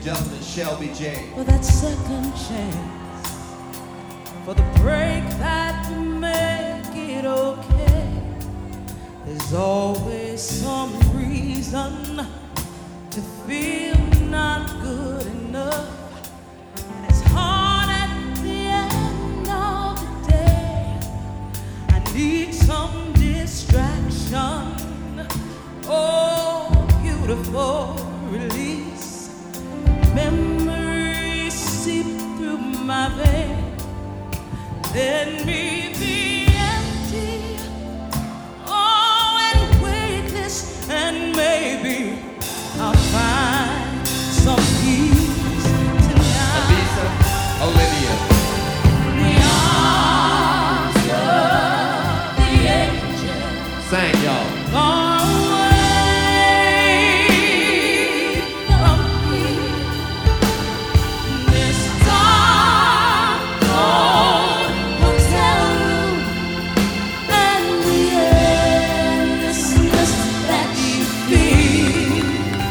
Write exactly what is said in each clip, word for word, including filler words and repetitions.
gentlemen, Shelby J. For that second chance, for the break that will make it okay. There's always some reason to feel not good enough. And it's hard at the end of the day. I need some distraction. Oh, beautiful release. Memories seep through my veins. Let me be empty. Oh, and weightless, and maybe I'll find some peace tonight. Lisa, Olivia. The arms of the angel. Sang y'all. Far away from here. This dark, cold hotel room, and the endlessness that you feel.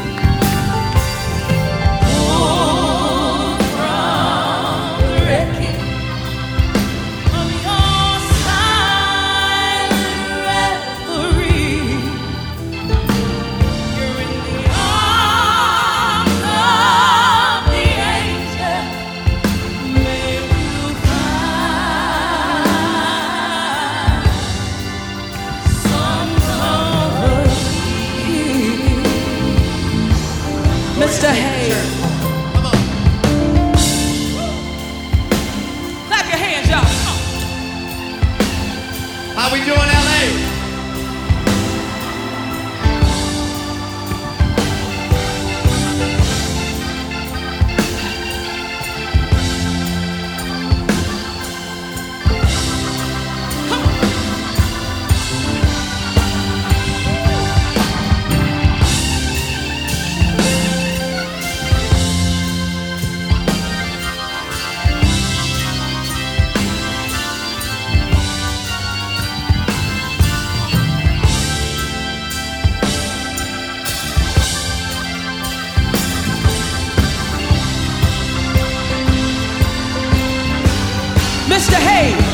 Pulled from the wreckage of your silent reverie. You're in the arms of the angel. May you find some comfort here. Mister Hayes. Come on. Clap your hands, y'all. Come on. How we doing, L A? Mister Hayes.